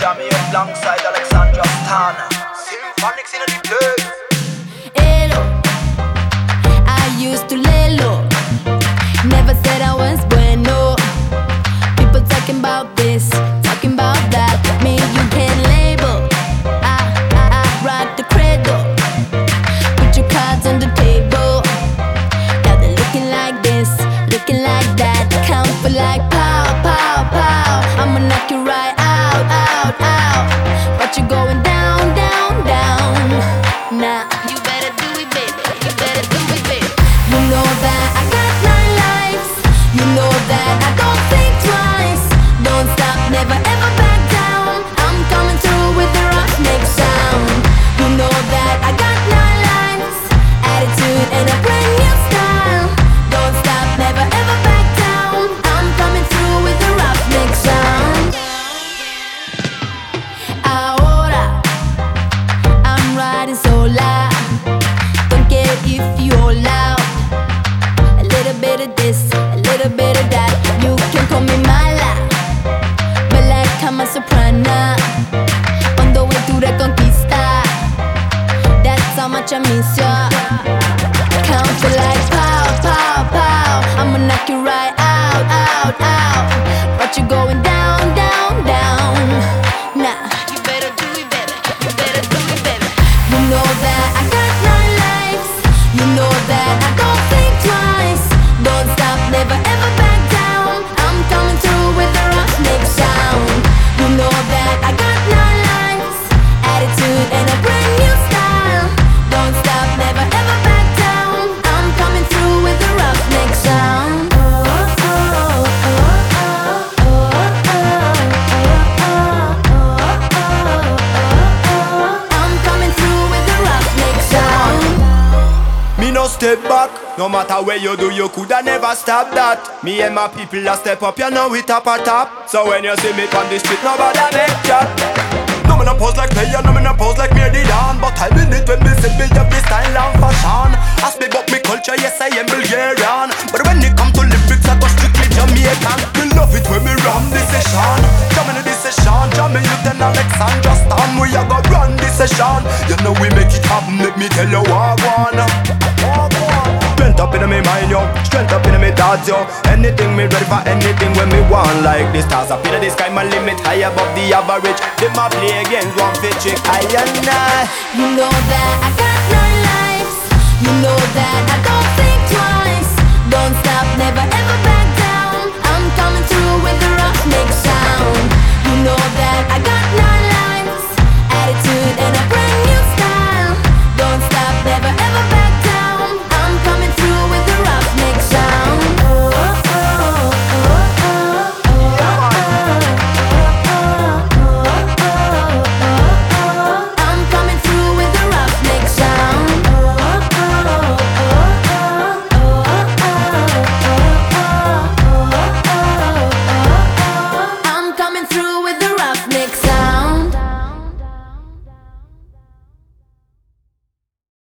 jamming up alongside Alexandra Stan. Symphonics in the place. Hello, I used to lay low. Never said I was bueno. People talking about this, talking about that. Me, you can't label. I rock the cradle. Put your cards on the table. Now they're looking like this, looking like that. Count for like pow, pow, pow. I'ma knock you right out, out, out. But you're going down, down, down. Nah, you better do it, baby. You better do it, baby. You know that I got 9 lives. You know that I don't think twice. Don't stop, never ever back down. I'm coming through with the Roughneck sound. You know that I got 9 lives, attitude and a brand new style. Don't stop, never ever back down. I'm coming through with the Roughneck sound. Ahora I'm riding sola. Don't care if you all out. A little bit of this, a little bit of that. You can call me mala, but like I'm a soprano. On the way to the conquista. That's how much I miss ya. Count for like pow, pow, pow. I'ma knock you right out, out, out. But you're going down, down, down. Nah, you better do it, baby. You better do it, baby. You know that I got 9 lives. You know that I don't think twice. Don't stop, never ever back down. I'm coming through with the Roughneck sound. You know that I got 9 lives, attitude and a brand new style. Don't stop, never ever back down. I'm coming through with the Roughneck sound. I'm coming through with the Roughneck sound. Me no step back. No matter where you do, you coulda never stop that. Me and my people a step up, you know we top a top. So when you see me on the street, nobody make chat. No me no pose like player, no me no pose like me the dawn. But I mean it when me say me have the style and fashion. Ask me about me culture, yes I am Bulgarian. But when it come to lyrics, I go strictly Jamaican. Me love it when me ram this session. Jamming this session, jamming you then Alexandra Stan. We a go run this session. You know we make it happen, let me tell you what I wanna. Strength up in me mind, yo. Strength up in me thoughts, yo. Anything me ready for anything when me want. Like the stars up in the sky, my limit high above the average. They my play against one fit chick, I and I. You know that I got 9 lives. You know that I don't think twice. Don't stop.